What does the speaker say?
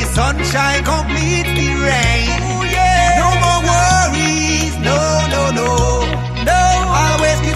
sunshine completes the rain. Oh, yeah. No more worries, no, no, no.